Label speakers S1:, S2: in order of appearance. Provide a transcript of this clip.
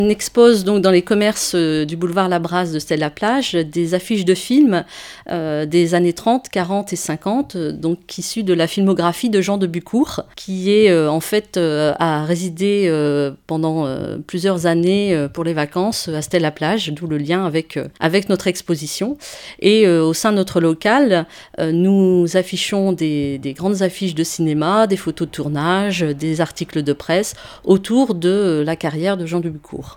S1: On expose donc dans les commerces du boulevard Labrasse de Stella-Plage des affiches de films des années 30, 40 et 50, donc issus de la filmographie de Jean de Bucourt, qui est a résidé pendant plusieurs années pour les vacances à Stella-Plage, d'où le lien avec notre exposition. Et au sein de notre local, nous affichons des grandes affiches de cinéma, des photos de tournage, des articles de presse autour de la carrière de Jean de Bucourt.